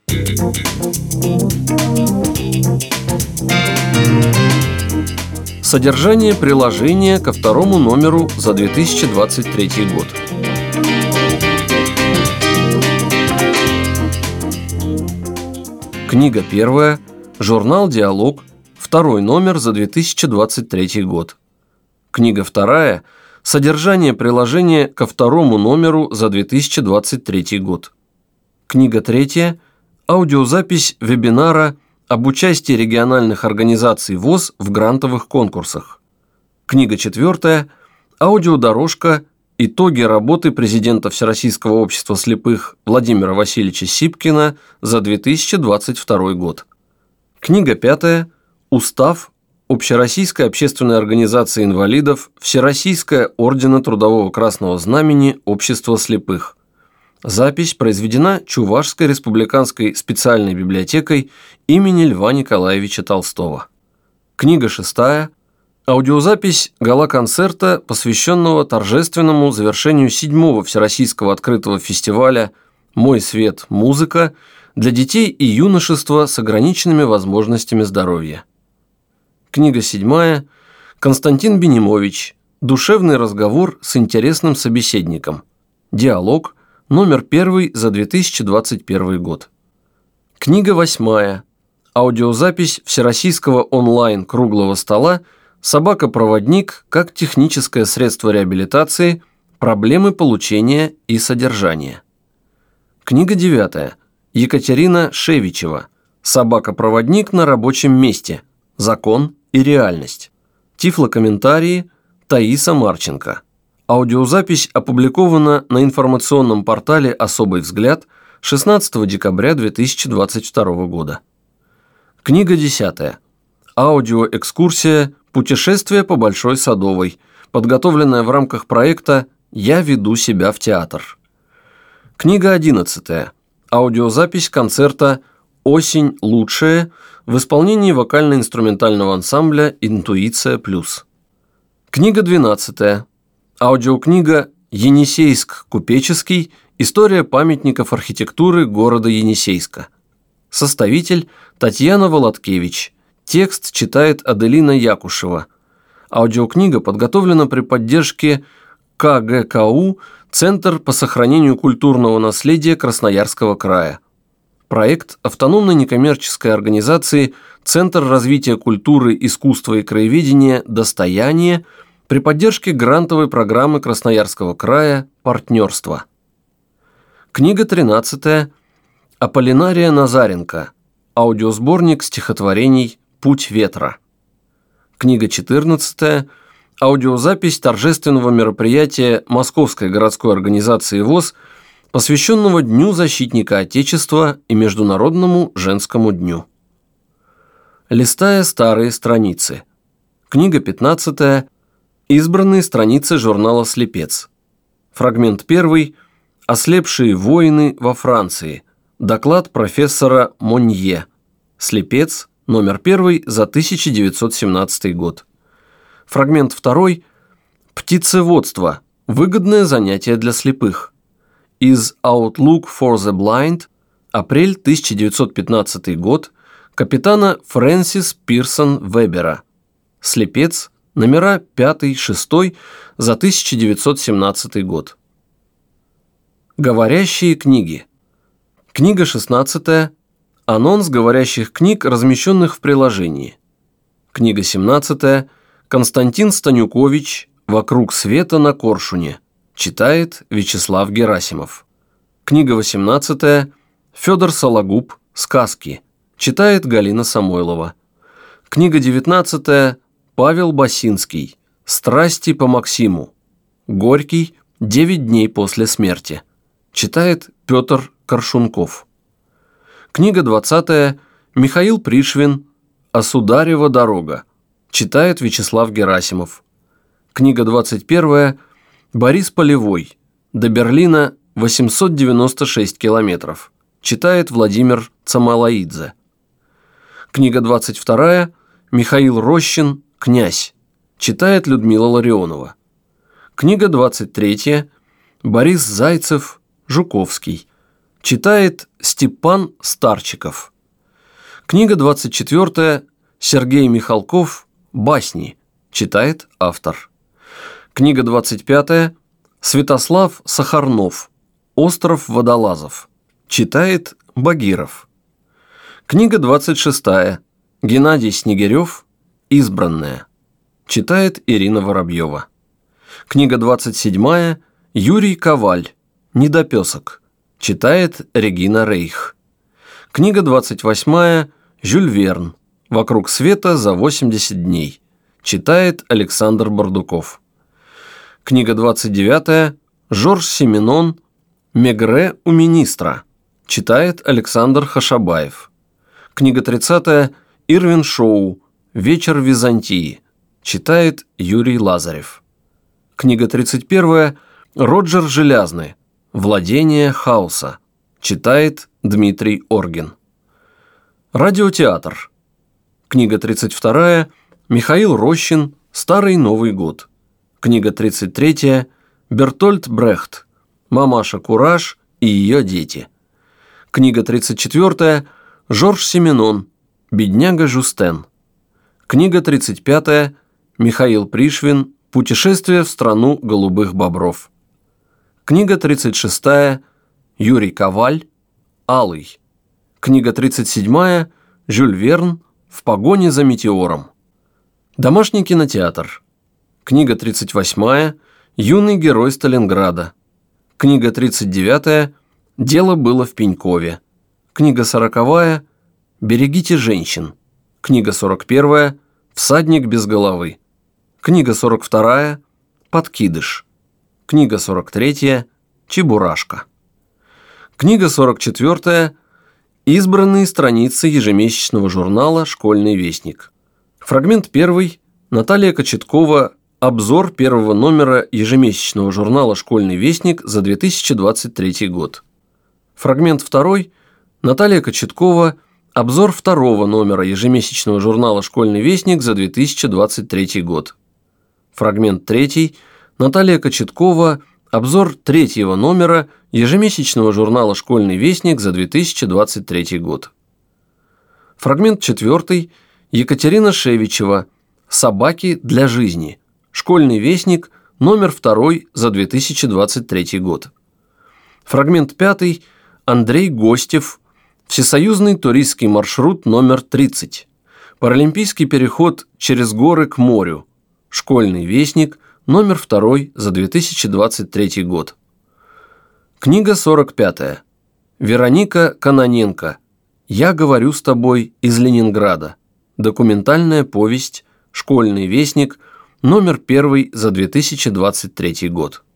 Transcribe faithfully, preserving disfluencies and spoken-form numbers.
Содержание приложения ко второму номеру за две тысячи двадцать третий год. Книга первая. Журнал «Диалог». Второй номер за две тысячи двадцать третий год. Книга вторая. Содержание приложения ко второму номеру за две тысячи двадцать третий год. Книга третья. Аудиозапись вебинара об участии региональных организаций ВОС в грантовых конкурсах. Книга четвертая. Аудиодорожка «Итоги работы президента Всероссийского общества слепых Владимира Васильевича Сипкина за две тысячи двадцать второй год». Книга пятая. Устав Общероссийской общественной организации инвалидов Всероссийская ордена Трудового Красного Знамени Общества слепых. Запись произведена Чувашской республиканской специальной библиотекой имени Льва Николаевича Толстого. Книга шестая. Аудиозапись гала-концерта, посвященного торжественному завершению седьмого Всероссийского открытого фестиваля «Мой свет. Музыка» для детей и юношества с ограниченными возможностями здоровья. Книга седьмая. Константин Бенимович. Душевный разговор с интересным собеседником. Диалог. Номер первый за две тысячи двадцать первый год. Книга восьмая. Аудиозапись Всероссийского онлайн-круглого стола «Собака-проводник как техническое средство реабилитации. Проблемы получения и содержания». Книга девятая. Екатерина Шевичева. «Собака-проводник на рабочем месте. Закон и реальность». Тифлокомментарии Таиса Марченко. Аудиозапись опубликована на информационном портале «Особый взгляд» шестнадцатого декабря две тысячи двадцать второго года. Книга десятая. Аудиоэкскурсия «Путешествие по Большой Садовой», подготовленная в рамках проекта «Я веду себя в театр». Книга одиннадцатая. Аудиозапись концерта «Осень лучшая» в исполнении вокально-инструментального ансамбля «Интуиция плюс». Книга двенадцатая. Аудиокнига «Енисейск купеческий. История памятников архитектуры города Енисейска». Составитель Татьяна Володкевич. Текст читает Аделина Якушева. Аудиокнига подготовлена при поддержке ка гэ ка у «Центр по сохранению культурного наследия Красноярского края». Проект автономной некоммерческой организации «Центр развития культуры, искусства и краеведения. Достояние» при поддержке грантовой программы Красноярского края «Партнерство». Книга тринадцатая. Аполлинария Назаренко. Аудиосборник стихотворений «Путь ветра». Книга четырнадцатая. Аудиозапись торжественного мероприятия Московской городской организации ВОС, посвященного Дню защитника Отечества и Международному женскому дню. Листая старые страницы. Книга пятнадцатая. Избранные страницы журнала «Слепец». Фрагмент первый. Ослепшие воины во Франции. Доклад профессора Монье. «Слепец», номер первый за тысяча девятьсот семнадцатый год. Фрагмент второй. Птицеводство. Выгодное занятие для слепых. Из Outlook for the Blind. Апрель тысяча девятьсот пятнадцатый год. Капитана Фрэнсис Пирсон Вебера. «Слепец», номера пятый-шестой за тысяча девятьсот семнадцатый год. Говорящие книги. Книга шестнадцатая. Анонс говорящих книг, размещенных в приложении. Книга семнадцатая. Константин Станюкович «Вокруг света на коршуне». Читает Вячеслав Герасимов. Книга восемнадцатая. Федор Сологуб «Сказки». Читает Галина Самойлова. Книга девятнадцатая. Павел Басинский «Страсти по Максиму». Горький. Девять дней после смерти. Читает Петр Коршунков. Книга двадцатая. Михаил Пришвин «А Сударева дорога». Читает Вячеслав Герасимов. Книга двадцать первая. Борис Полевой «До Берлина восемьсот девяносто шесть километров». Читает Владимир Цамалаидзе. Книга двадцать вторая. Михаил Рощин «Князь». Читает Людмила Ларионова. Книга двадцать третья. Борис Зайцев «Жуковский». Читает Степан Старчиков. Книга двадцать четвёртая. Сергей Михалков. Басни. Читает автор. Книга двадцать пятая. Святослав Сахарнов. Остров водолазов. Читает Багиров. Книга двадцать шестая. Геннадий Снегирев. Избранная. Читает Ирина Воробьева. Книга двадцать седьмая. Юрий Коваль. Недопесок. Читает Регина Рейх. Книга двадцать восьмая. Жюль Верн. Вокруг света за восемьдесят дней. Читает Александр Бардуков. Книга двадцать девятая. Жорж Сименон. Мегре у министра. Читает Александр Хашабаев. Книга тридцатая. Ирвин Шоу. Вечер в Византии. Читает Юрий Лазарев. Книга тридцать первая. Роджер Желязный. Владение хаоса. Читает Дмитрий Оргин. Радиотеатр. Книга тридцать вторая. Михаил Рощин. Старый Новый год. Книга тридцать третья. Бертольд Брехт. Мамаша Кураж и ее дети. Книга тридцать четвёртая. Жорж Сименон. Бедняга Жустен. Книга тридцать пятая. Михаил Пришвин. Путешествие в страну голубых бобров. Книга тридцать шестая. Юрий Коваль. Алый. Книга тридцать седьмая. Жюль Верн. В погоне за метеором. Домашний кинотеатр. Книга тридцать восьмая. Юный герой Сталинграда. Книга тридцать девятая. Дело было в Пенькове. Книга сороковая. Берегите женщин. Книга сорок первая. Всадник без головы. Книга сорок вторая. Подкидыш. Книга сорок третья. Чебурашка. Книга сорок четвёртая. Избранные страницы ежемесячного журнала «Школьный вестник». Фрагмент первый. Наталья Кочеткова. Обзор первого номера ежемесячного журнала «Школьный вестник» за две тысячи двадцать третий год. Фрагмент второй. Наталья Кочеткова. Обзор второго номера ежемесячного журнала «Школьный вестник» за две тысячи двадцать третий год. Фрагмент третий. Наталья Кочеткова. Обзор третьего номера ежемесячного журнала «Школьный вестник» за две тысячи двадцать третий год. Фрагмент четвертый. Екатерина Шевичева. «Собаки для жизни». «Школьный вестник», номер второй за две тысячи двадцать третий год. Фрагмент пятый. Андрей Гостев. «Всесоюзный туристский маршрут номер тридцать». «Паралимпийский переход через горы к морю». «Школьный вестник», номер второй за две тысячи двадцать третий год. Книга сорок пятая. Вероника Кононенко. «Я говорю с тобой из Ленинграда». Документальная повесть. «Школьный вестник», номер первый за две тысячи двадцать третий год.